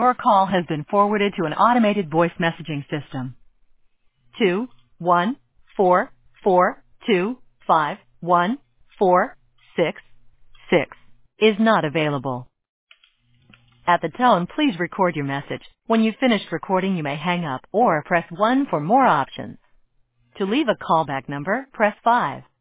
Your call has been forwarded to an automated voice messaging system. 21442514666 is not available. At the tone, please record your message. When you've finished recording, you may hang up or press 1 for more options. To leave a callback number, press 5.